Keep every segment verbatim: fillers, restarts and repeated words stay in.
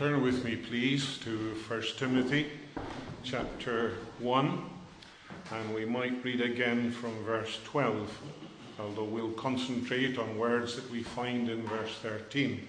Turn with me, please, to First Timothy chapter one, and we might read again from verse twelve, although we'll concentrate on words that we find in verse thirteen.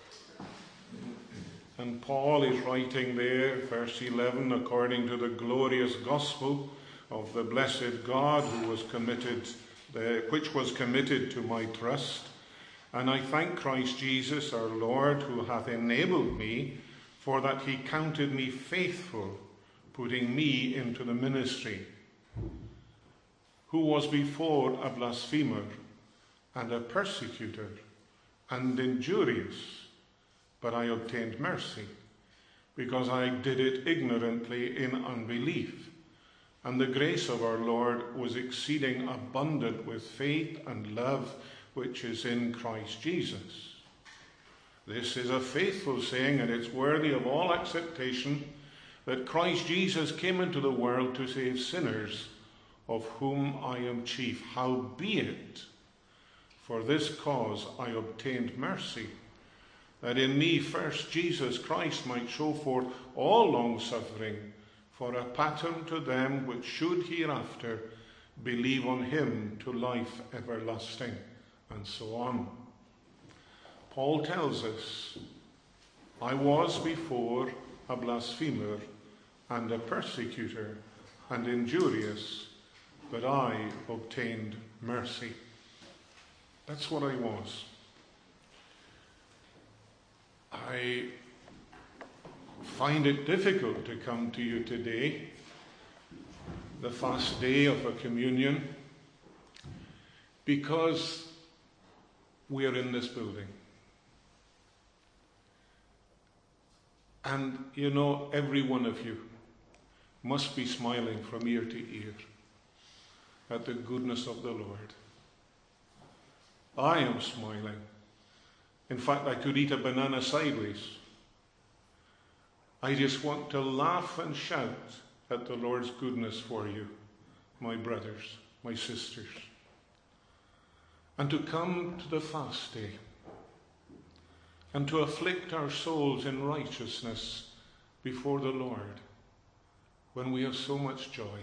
And Paul is writing there, verse eleven, according to the glorious gospel of the blessed God who was committed, uh, which was committed to my trust. And I thank Christ Jesus our Lord, who hath enabled me, for that he counted me faithful, putting me into the ministry, who was before a blasphemer, and a persecutor, and injurious, but I obtained mercy, because I did it ignorantly in unbelief. And the grace of our Lord was exceeding abundant with faith and love, which is in Christ Jesus. This is a faithful saying, and it's worthy of all acceptation, that Christ Jesus came into the world to save sinners, of whom I am chief. Howbeit, for this cause I obtained mercy, that in me first Jesus Christ might show forth all long-suffering, for a pattern to them which should hereafter believe on him to life everlasting. And so on. Paul tells us, I was before a blasphemer and a persecutor and injurious, but I obtained mercy. That's what I was. I find it difficult to come to you today, the fast day of a communion, because we are in this building. And you know, every one of you must be smiling from ear to ear at the goodness of the Lord. I am smiling. In fact, I could eat a banana sideways. I just want to laugh and shout at the Lord's goodness for you, my brothers, my sisters. And to come to the fast day, and to afflict our souls in righteousness before the Lord, when we have so much joy.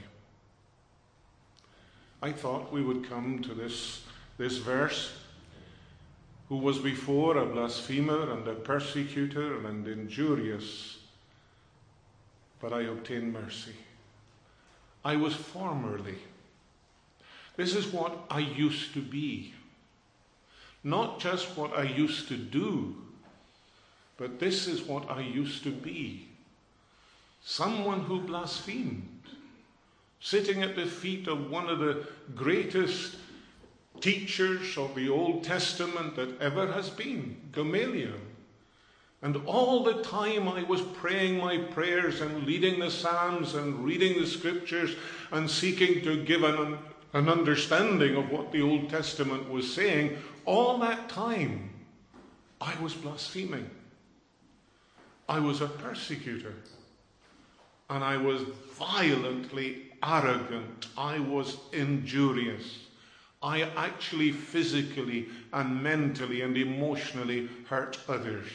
I thought we would come to this, this verse, who was before a blasphemer and a persecutor and injurious, but I obtained mercy. I was formerly. This is what I used to be. Not just what I used to do, but this is what I used to be. Someone who blasphemed, sitting at the feet of one of the greatest teachers of the Old Testament that ever has been, Gamaliel. And all the time I was praying my prayers and leading the Psalms and reading the Scriptures and seeking to give an, an understanding of what the Old Testament was saying. All that time, I was blaspheming. I was a persecutor. And I was violently arrogant. I was injurious. I actually physically and mentally and emotionally hurt others.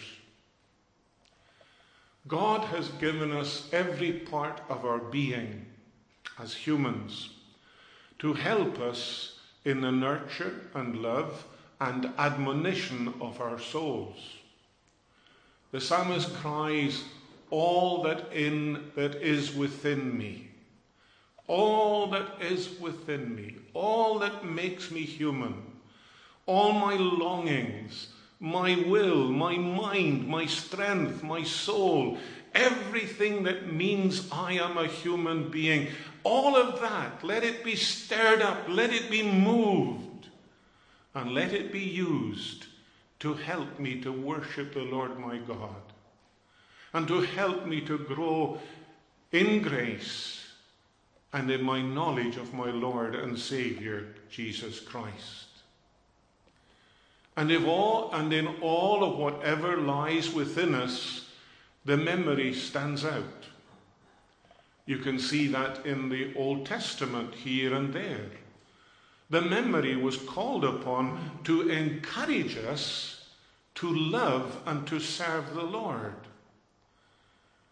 God has given us every part of our being as humans to help us in the nurture and love and admonition of our souls. The psalmist cries, all that in that is within me, all that is within me, all that makes me human, all my longings, my will, my mind, my strength, my soul, everything that means I am a human being, all of that, let it be stirred up, let it be moved. And let it be used to help me to worship the Lord my God, and to help me to grow in grace and in my knowledge of my Lord and Savior, Jesus Christ. And if all and in all of whatever lies within us, the memory stands out. You can see that in the Old Testament here and there. The memory was called upon to encourage us to love and to serve the Lord.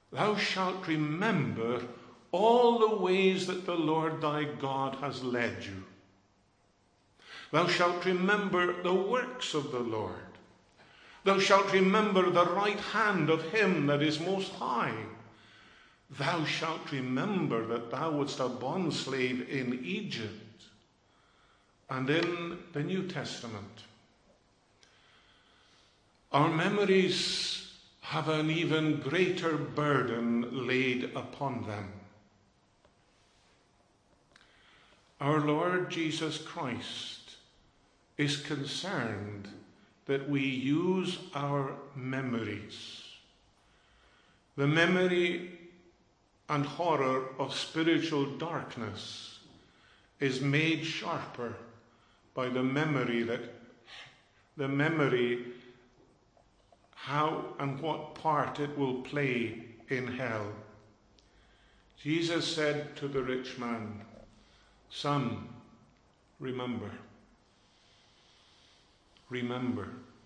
thou shalt remember all the ways that the Lord thy God has led you. Thou shalt remember the works of the Lord. Thou shalt remember the right hand of him that is most high. Thou shalt remember that thou wast a bondslave in Egypt. And in the New Testament, our memories have an even greater burden laid upon them. Our Lord Jesus Christ is concerned that we use our memories. The memory and horror of spiritual darkness is made sharper by the memory that the memory how and what part it will play in hell. Jesus said to the rich man, "Son, remember." Remember.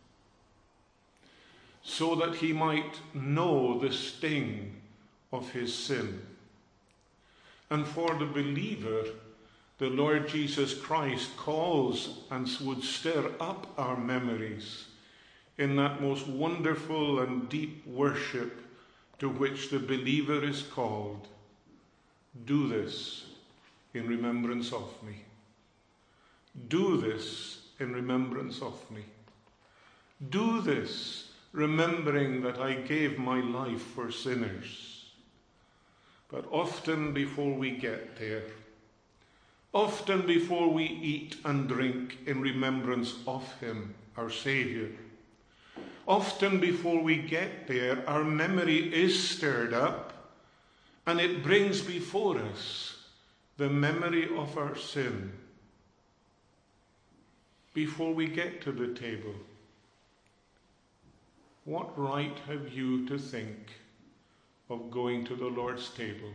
So that he might know the sting of his sin. And for the believer, the Lord Jesus Christ calls and would stir up our memories in that most wonderful and deep worship to which the believer is called. Do this in remembrance of me. Do this in remembrance of me. Do this remembering that I gave my life for sinners. But often before we get there, often before we eat and drink in remembrance of him, our Saviour, often before we get there, our memory is stirred up and it brings before us the memory of our sin. Before we get to the table, what right have you to think of going to the Lord's table?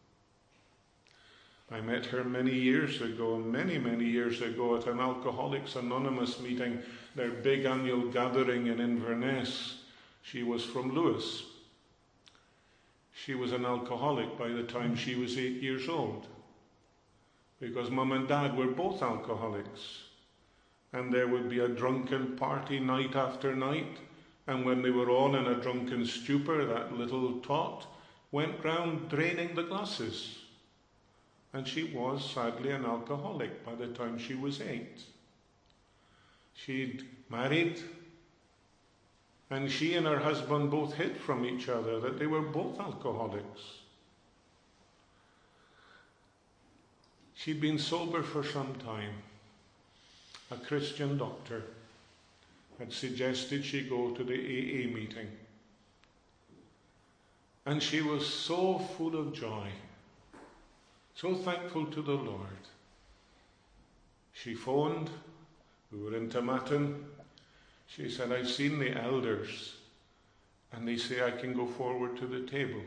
I met her many years ago, many, many years ago at an Alcoholics Anonymous meeting, their big annual gathering in Inverness. She was from Lewis. She was an alcoholic by the time she was eight years old, because Mum and Dad were both alcoholics. And there would be a drunken party night after night, and when they were all in a drunken stupor, that little tot went round draining the glasses. And she was sadly an alcoholic by the time she was eight. She'd married, and she and her husband both hid from each other that they were both alcoholics. She'd been sober for some time. A Christian doctor had suggested she go to the A A meeting. And she was so full of joy, so thankful to the Lord. She phoned, we were in Tomatin. She said, "I've seen the elders and they say I can go forward to the table."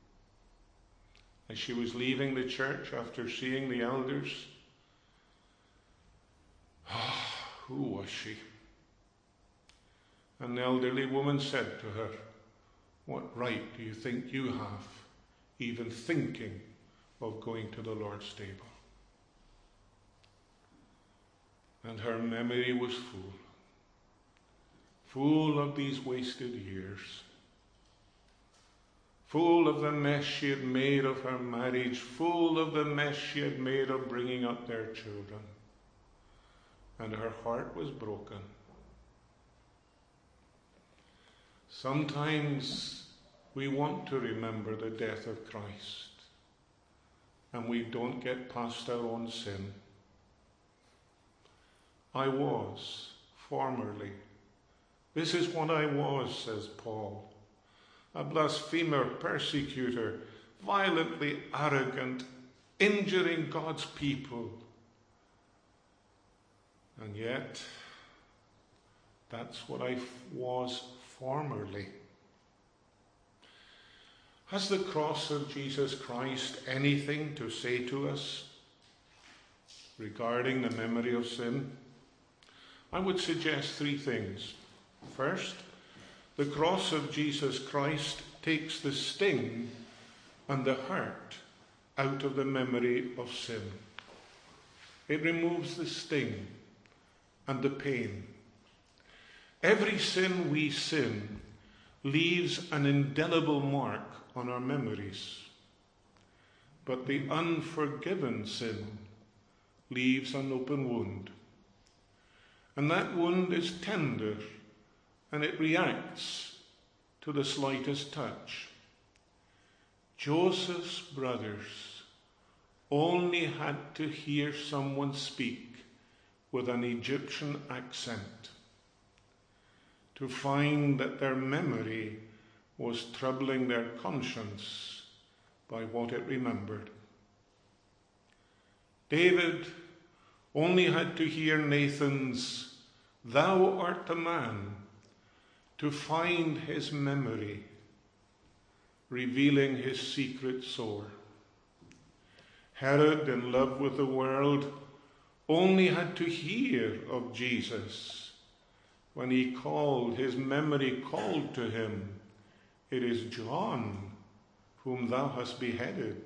As she was leaving the church after seeing the elders, who was she? An elderly woman said to her, "What right do you think you have even thinking of going to the Lord's table?" And her memory was full, full of these wasted years, full of the mess she had made of her marriage, full of the mess she had made of bringing up their children. And her heart was broken. Sometimes we want to remember the death of Christ, and we don't get past our own sin. I was formerly. This is what I was, says Paul. A blasphemer, persecutor, violently arrogant, injuring God's people. And yet, that's what I was formerly. Has the cross of Jesus Christ anything to say to us regarding the memory of sin? I would suggest three things. First, the cross of Jesus Christ takes the sting and the hurt out of the memory of sin. It removes the sting and the pain. Every sin we sin leaves an indelible mark on our memories. But the unforgiven sin leaves an open wound. And that wound is tender, and it reacts to the slightest touch. Joseph's brothers only had to hear someone speak with an Egyptian accent to find that their memory was troubling their conscience by what it remembered. David only had to hear Nathan's "Thou art a man" to find his memory revealing his secret sore. Herod, in love with the world, only had to hear of Jesus when he called, his memory called to him, "It is John whom thou hast beheaded."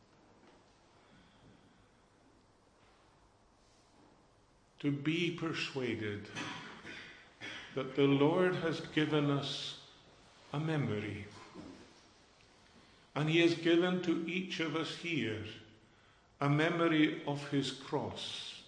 To be persuaded that the Lord has given us a memory, and he has given to each of us here a memory of his cross.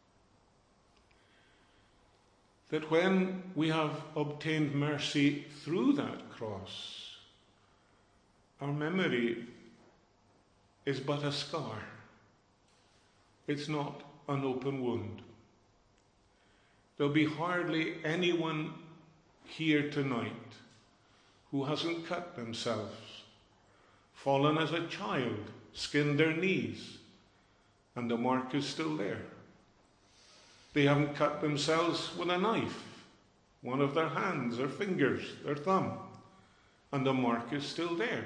That when we have obtained mercy through that cross, our memory is but a scar. It's not an open wound. There'll be hardly anyone here tonight who hasn't cut themselves, fallen as a child, skinned their knees, and the mark is still there. They haven't cut themselves with a knife, one of their hands, their fingers, their thumb, and the mark is still there.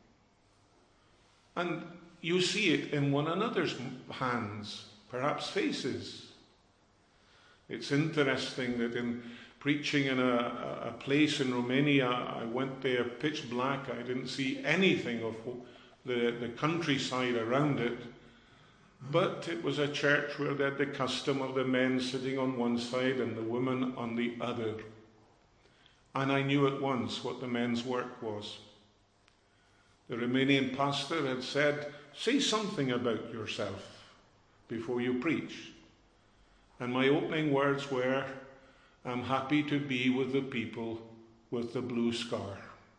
And you see it in one another's hands, perhaps faces. It's interesting that in preaching in a, a place in Romania, I went there pitch black. I didn't see anything of the, the countryside around it. But it was a church where they had the custom of the men sitting on one side and the women on the other. And I knew at once what the men's work was. The Romanian pastor had said, "Say something about yourself before you preach." And my opening words were, "I'm happy to be with the people with the blue scar."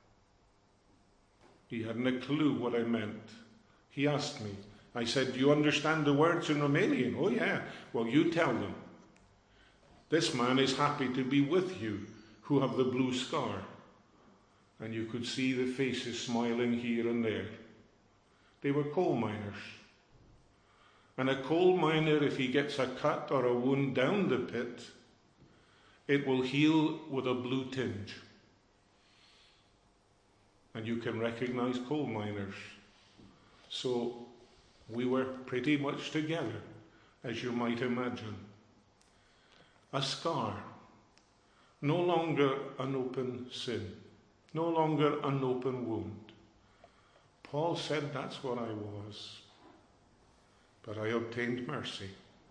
He hadn't a clue what I meant. He asked me. I said, "Do you understand the words in Romanian?" "Oh yeah." "Well, you tell them. This man is happy to be with you who have the blue scar." And you could see the faces smiling here and there. They were coal miners. And a coal miner, if he gets a cut or a wound down the pit, it will heal with a blue tinge. And you can recognize coal miners. So we were pretty much together, as you might imagine. A scar, no longer an open sin, no longer an open wound. Paul said that's what I was. But I obtained mercy.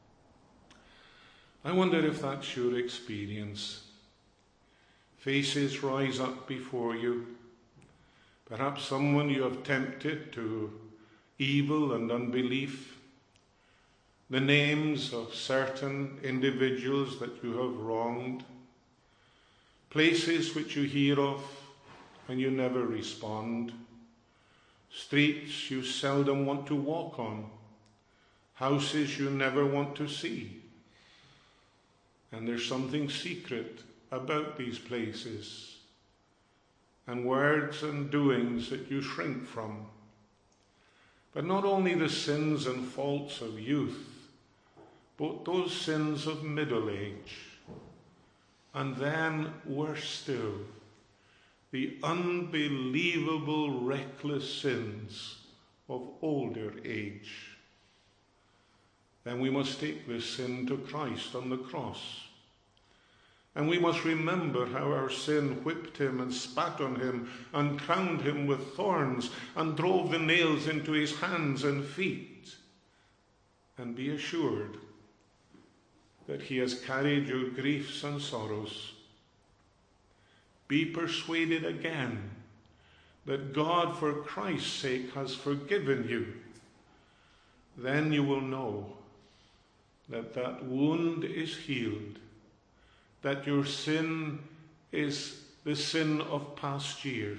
I wonder if that's your experience. Faces rise up before you. Perhaps someone you have tempted to evil and unbelief. The names of certain individuals that you have wronged. Places which you hear of and you never respond. Streets you seldom want to walk on. Houses you never want to see. And there's something secret about these places, and words and doings that you shrink from. But not only the sins and faults of youth, but those sins of middle age, and then, worse still, the unbelievable reckless sins of older age. Then we must take this sin to Christ on the cross. And we must remember how our sin whipped him and spat on him and crowned him with thorns and drove the nails into his hands and feet. And be assured that he has carried your griefs and sorrows. Be persuaded again that God, for Christ's sake, has forgiven you. Then you will know that that wound is healed, that your sin is the sin of past years.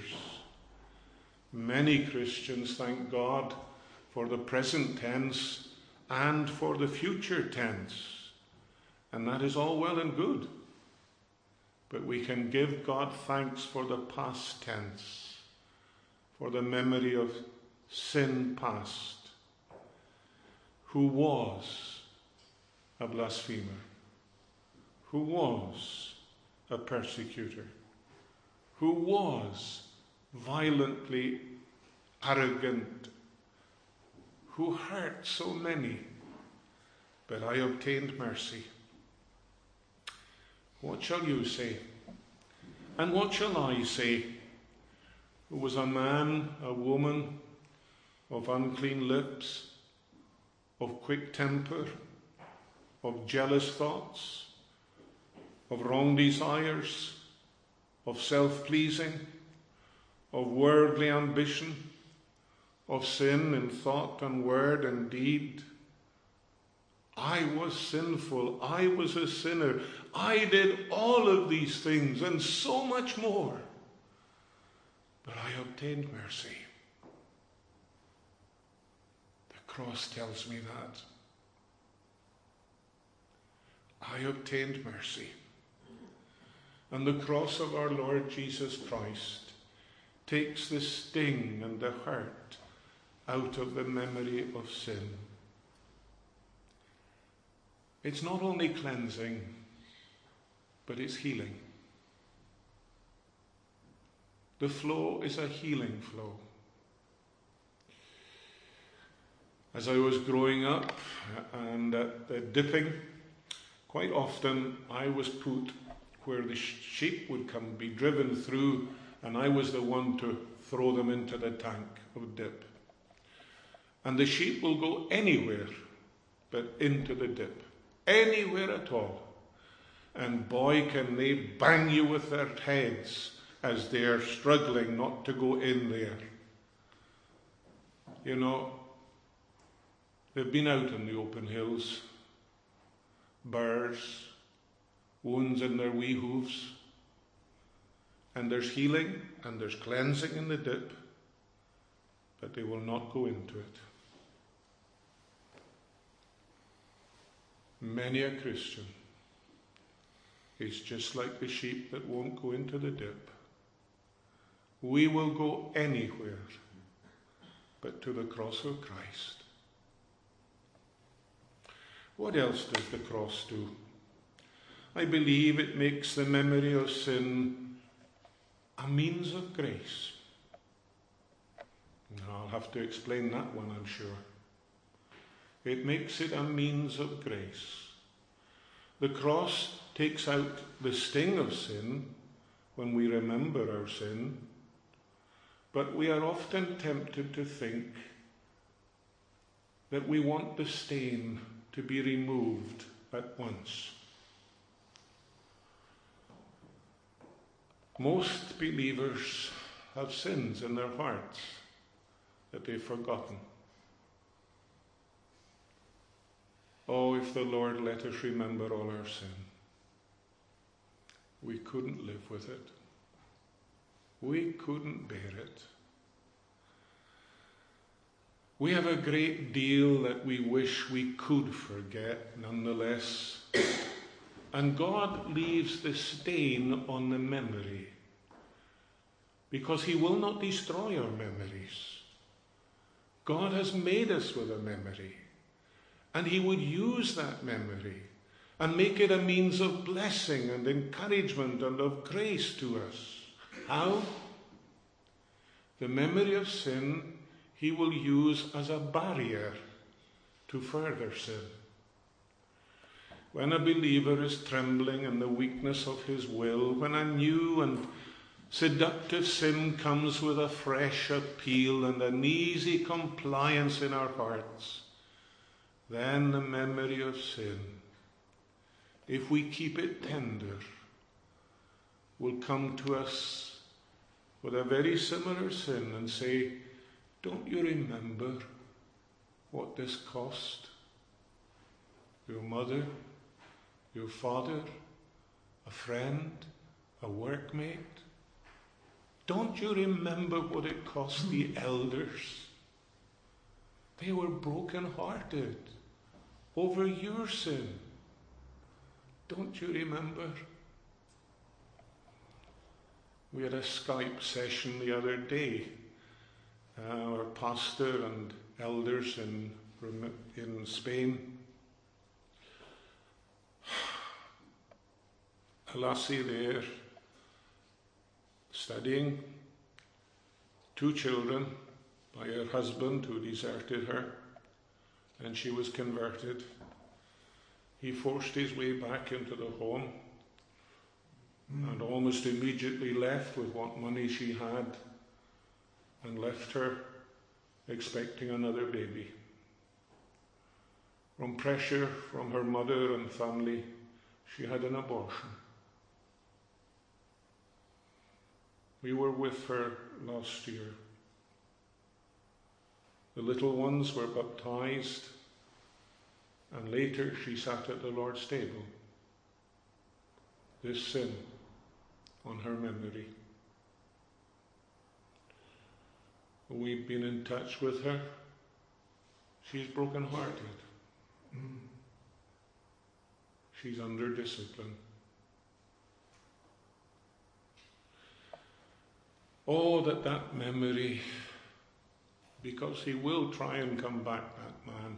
Many Christians thank God for the present tense and for the future tense, and that is all well and good. But we can give God thanks for the past tense, for the memory of sin past, who was a blasphemer, who was a persecutor, who was violently arrogant, who hurt so many, but I obtained mercy. What shall you say? And what shall I say? Who was a man, a woman, of unclean lips, of quick temper, of jealous thoughts, of wrong desires, of self-pleasing, of worldly ambition, of sin in thought and word and deed. I was sinful. I was a sinner. I did all of these things and so much more. But I obtained mercy. The cross tells me that. I obtained mercy. And the cross of our Lord Jesus Christ takes the sting and the hurt out of the memory of sin. It's not only cleansing, but it's healing. The flow is a healing flow. As I was growing up and at the dipping, quite often I was put where the sheep would come, be driven through, and I was the one to throw them into the tank of dip. And the sheep will go anywhere but into the dip. Anywhere at all. And boy, can they bang you with their heads as they're struggling not to go in there. You know, they've been out in the open hills, burrs, wounds in their wee hooves, and there's healing and there's cleansing in the dip, but they will not go into it. Many a Christian is just like the sheep that won't go into the dip. We will go anywhere but to the cross of Christ. What else does the cross do? I believe it makes the memory of sin a means of grace. I'll have to explain that one, I'm sure. It makes it a means of grace. The cross takes out the sting of sin when we remember our sin, but we are often tempted to think that we want the stain to be removed at once. Most believers have sins in their hearts that they've forgotten. Oh, if the Lord let us remember all our sin, we couldn't live with it. We couldn't bear it. We have a great deal that we wish we could forget, nonetheless. And God leaves the stain on the memory, because He will not destroy our memories. God has made us with a memory. And He would use that memory and make it a means of blessing and encouragement and of grace to us. How? The memory of sin He will use as a barrier to further sin. when a believer is trembling in the weakness of his will, when a new and seductive sin comes with a fresh appeal and an easy compliance in our hearts, then the memory of sin, if we keep it tender, will come to us with a very similar sin and say, don't you remember what this cost? Your mother, your father, a friend, a workmate? Don't you remember what it cost the elders? They were broken-hearted over your sin. Don't you remember? We had a Skype session the other day. Uh, our pastor and elders in, in Spain. A lassie there, studying, two children by her husband who deserted her, and she was converted. He forced his way back into the home and almost immediately left with what money she had and left her expecting another baby. From pressure from her mother and family, she had an abortion. We were with her last year. The little ones were baptized, and later she sat at the Lord's table. This sin on her memory. We've been in touch with her. She's broken-hearted. Mm. She's under discipline. Oh, that that memory, because he will try and come back, that man.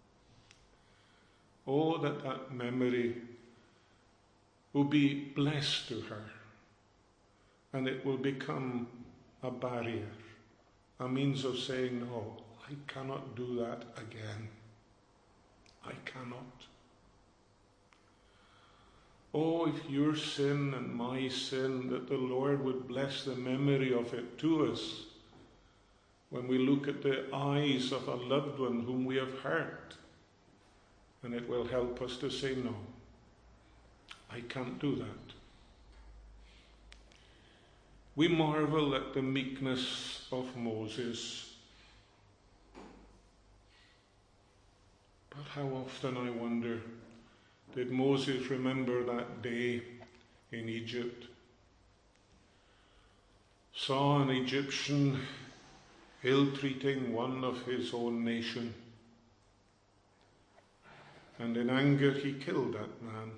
Oh, that that memory will be blessed to her, and it will become a barrier, a means of saying, no, I cannot do that again. I cannot. Oh, if your sin and my sin, that the Lord would bless the memory of it to us when we look at the eyes of a loved one whom we have hurt, and it will help us to say, no, I can't do that. We marvel at the meekness of Moses. But how often, I wonder, did Moses remember that day in Egypt? Saw an Egyptian ill-treating one of his own nation, and in anger he killed that man.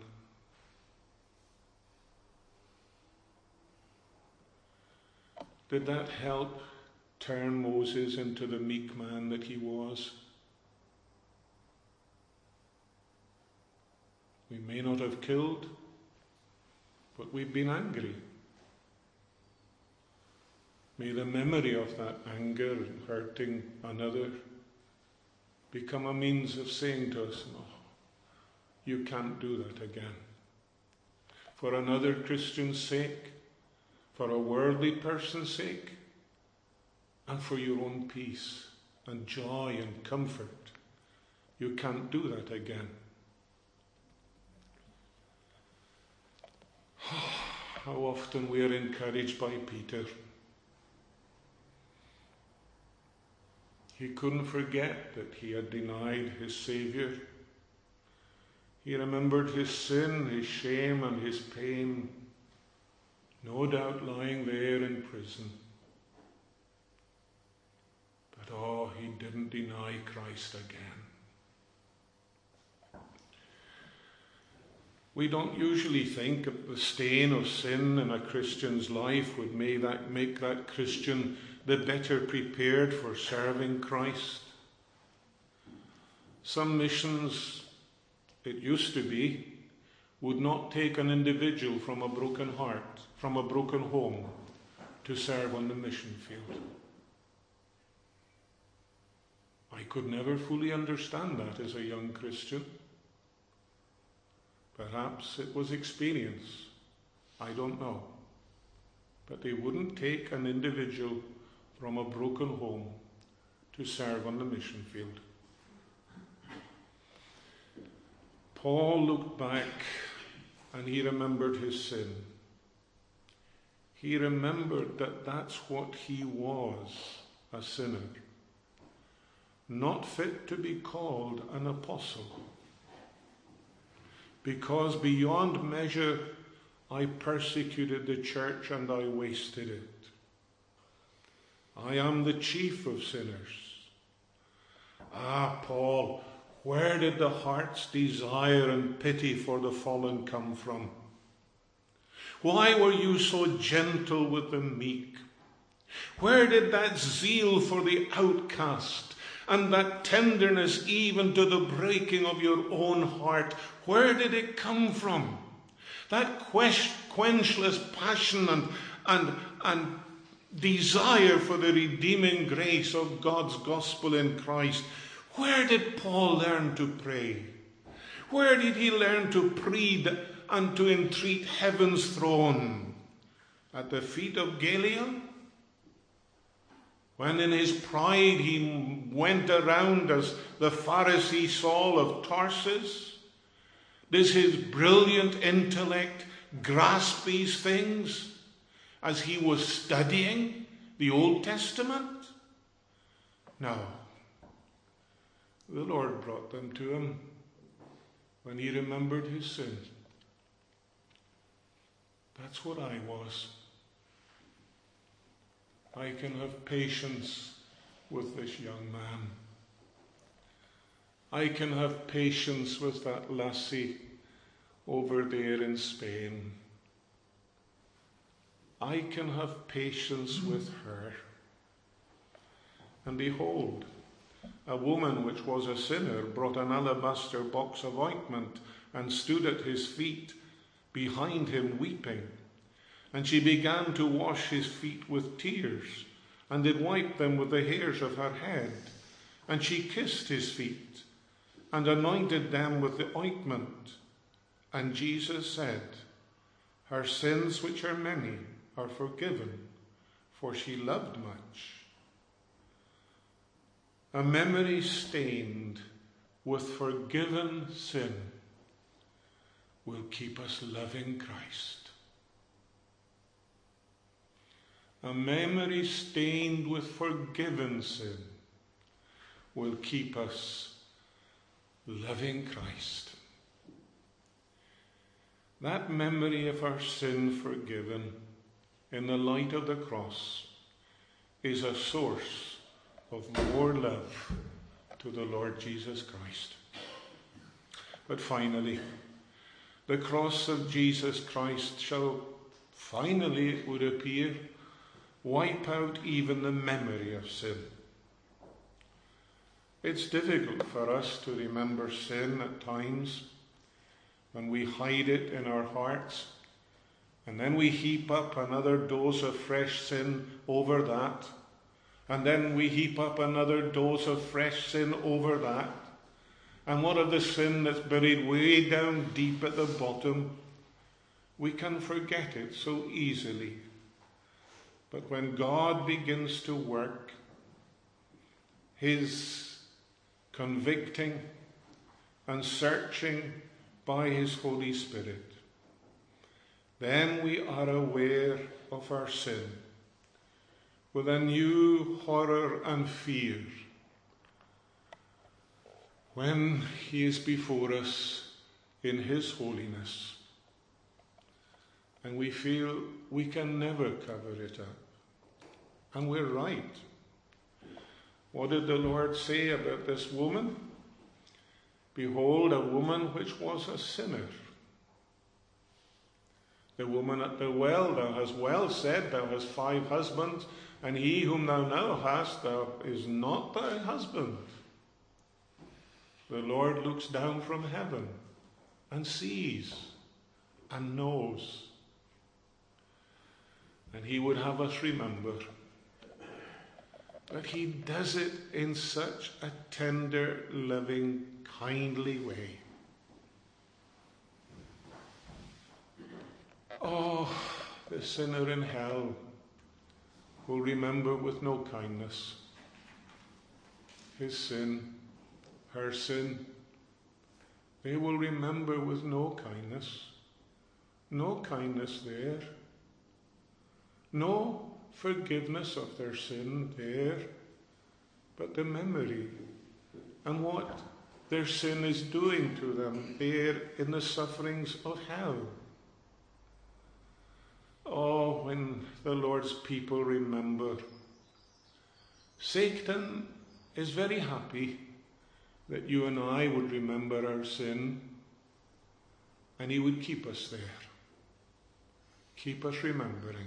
Did that help turn Moses into the meek man that he was? We may not have killed, but we've been angry. May the memory of that anger and hurting another become a means of saying to us, no, you can't do that again. For another Christian's sake, for a worldly person's sake, and for your own peace and joy and comfort, you can't do that again. How often we are encouraged by Peter. He couldn't forget that he had denied his Saviour. He remembered his sin, his shame, and his pain, no doubt lying there in prison. But oh, he didn't deny Christ again. We don't usually think that the stain of sin in a Christian's life would make that, make that Christian the better prepared for serving Christ. Some missions, it used to be, would not take an individual from a broken heart, from a broken home, to serve on the mission field. I could never fully understand that as a young Christian. Perhaps it was experience. I don't know. But they wouldn't take an individual from a broken home to serve on the mission field. Paul looked back and he remembered his sin. He remembered that that's what he was, a sinner, not fit to be called an apostle. Because beyond measure I persecuted the church and I wasted it. I am the chief of sinners. Ah, Paul, where did the heart's desire and pity for the fallen come from? Why were you so gentle with the meek? Where did that zeal for the outcast and that tenderness even to the breaking of your own heart, where did it come from? That quenchless passion and, and, and desire for the redeeming grace of God's gospel in Christ. Where did Paul learn to pray? Where did he learn to plead and to entreat heaven's throne? At the feet of Gamaliel? When in his pride he went around as the Pharisee Saul of Tarsus? Does his brilliant intellect grasp these things as he was studying the Old Testament? No. The Lord brought them to him when he remembered his sin. That's what I was. I can have patience with this young man. I can have patience with that lassie over there in Spain. I can have patience with her. And behold, a woman which was a sinner brought an alabaster box of ointment and stood at his feet behind him weeping. And she began to wash his feet with tears, and did wipe them with the hairs of her head. And she kissed his feet, and anointed them with the ointment. And Jesus said, her sins, which are many, are forgiven, for she loved much. A memory stained with forgiven sin will keep us loving Christ. A memory stained with forgiven sin will keep us loving Christ. That memory of our sin forgiven in the light of the cross is a source of more love to the Lord Jesus Christ. But finally, the cross of Jesus Christ shall finally, it would appear, wipe out even the memory of sin. It's difficult for us to remember sin at times when we hide it in our hearts, and then we heap up another dose of fresh sin over that, and then we heap up another dose of fresh sin over that. And what of the sin that's buried way down deep at the bottom? We can forget it so easily. But when God begins to work his convicting and searching by his Holy Spirit, then we are aware of our sin with a new horror and fear when he is before us in his holiness. And we feel we can never cover it up. And we're right. What did the Lord say about this woman? Behold, a woman which was a sinner. The woman at the well, thou hast well said, thou hast five husbands, and he whom thou now hast, thou is not thy husband. The Lord looks down from heaven and sees and knows. And he would have us remember. But he does it in such a tender, loving, kindly way. Oh, the sinner in hell will remember with no kindness his sin, her sin. They will remember with no kindness. No kindness there. No forgiveness of their sin there, but the memory and what their sin is doing to them there in the sufferings of hell. Oh, when the Lord's people remember, Satan is very happy that you and I would remember our sin, and he would keep us there. Keep us remembering.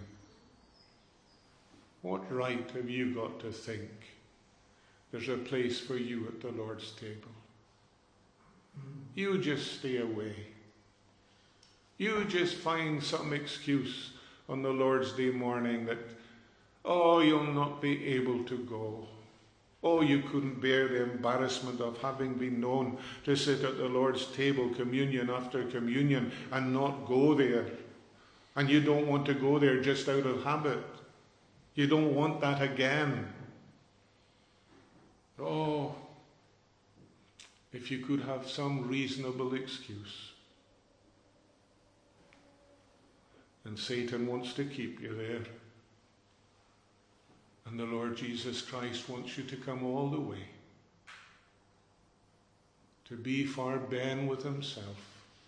What right have you got to think there's a place for you at the Lord's table? You just stay away. You just find some excuse on the Lord's Day morning that, oh, you'll not be able to go. Oh, you couldn't bear the embarrassment of having been known to sit at the Lord's table, communion after communion, and not go there. And you don't want to go there just out of habit. You don't want that again. Oh, if you could have some reasonable excuse. And Satan wants to keep you there. And the Lord Jesus Christ wants you to come all the way. To be far ben with himself.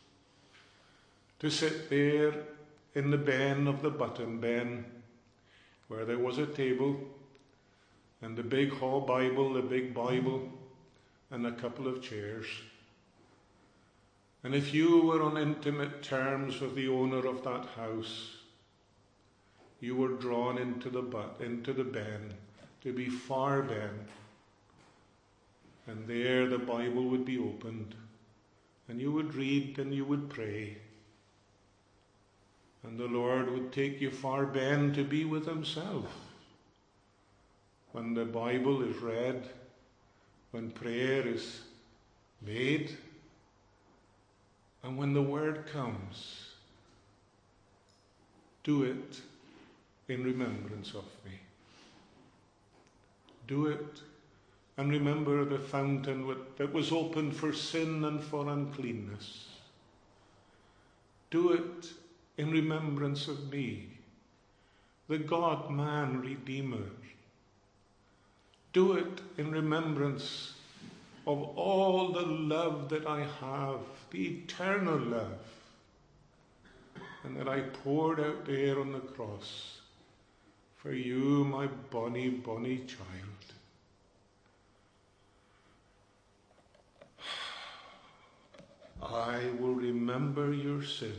To sit there in the ben of the button ben, where there was a table and the big hall Bible, the big Bible, and a couple of chairs. And if you were on intimate terms with the owner of that house, you were drawn into the but into the ben, to be far ben. And there the Bible would be opened, and you would read and you would pray. And the Lord would take you far ben to be with himself. When the Bible is read, when prayer is made, and when the word comes, do it in remembrance of me. Do it and remember the fountain that was opened for sin and for uncleanness. Do it in remembrance of me, the God-man Redeemer. Do it in remembrance of all the love that I have, the eternal love, and that I poured out there on the cross for you, my bonny, bonny child. I will remember your sin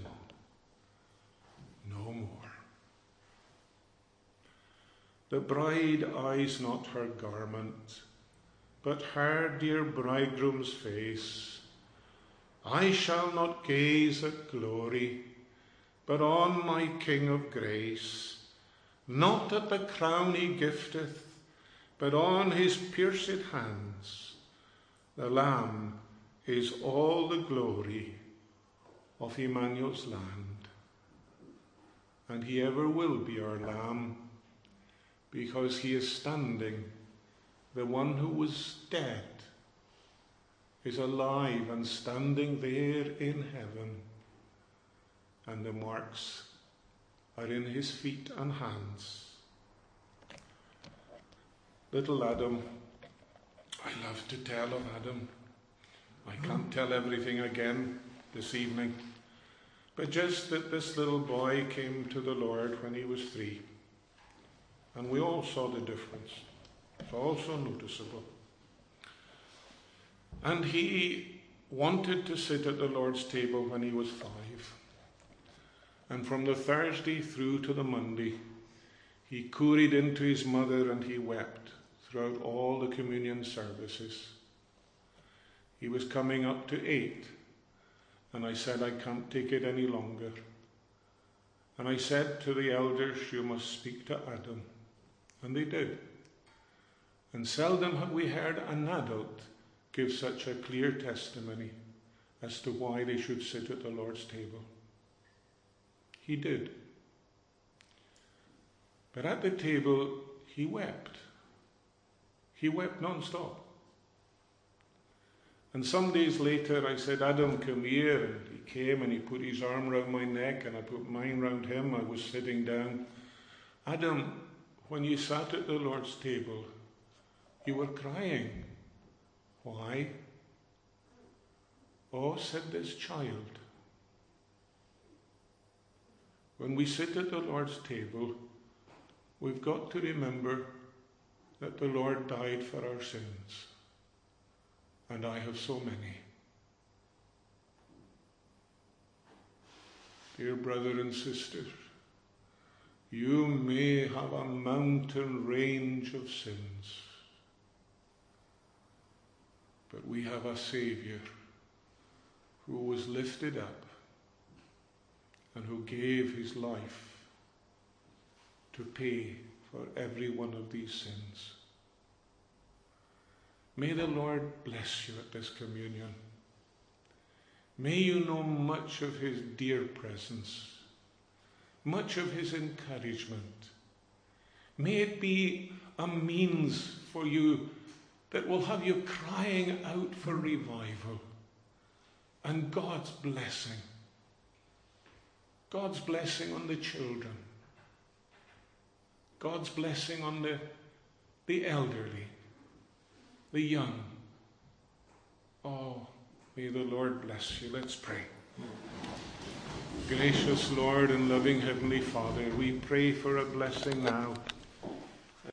no more. The bride eyes not her garment, but her dear bridegroom's face. I shall not gaze at glory, but on my King of grace. Not at the crown he gifteth, but on his pierced hands. The Lamb is all the glory of Emmanuel's land. And he ever will be our Lamb, because he is standing. The one who was dead is alive and standing there in heaven, and the marks are in his feet and hands. Little Adam, I love to tell of Adam. I can't tell everything again this evening, but just that this little boy came to the Lord when he was three, and we all saw the difference. It's also noticeable. And he wanted to sit at the Lord's table when he was five. And from the Thursday through to the Monday, he couried into his mother and he wept throughout all the communion services. He was coming up to eight, and I said, I can't take it any longer. And I said to the elders, you must speak to Adam. And they did. And seldom have we heard an adult give such a clear testimony as to why they should sit at the Lord's table. He did. But at the table, he wept. He wept non-stop. And some days later I said, Adam, come here. And he came and he put his arm round my neck and I put mine round him. I was sitting down. Adam, when you sat at the Lord's table, you were crying. Why? Oh, said this child, when we sit at the Lord's table, we've got to remember that the Lord died for our sins. And I have so many. Dear brother and sister, you may have a mountain range of sins, but we have a Saviour who was lifted up and who gave his life to pay for every one of these sins. May the Lord bless you at this communion. May you know much of his dear presence, much of his encouragement. May it be a means for you that will have you crying out for revival and God's blessing. God's blessing on the children. God's blessing on the, the elderly, the young. Oh, may the Lord bless you. Let's pray. Gracious Lord and loving Heavenly Father, we pray for a blessing now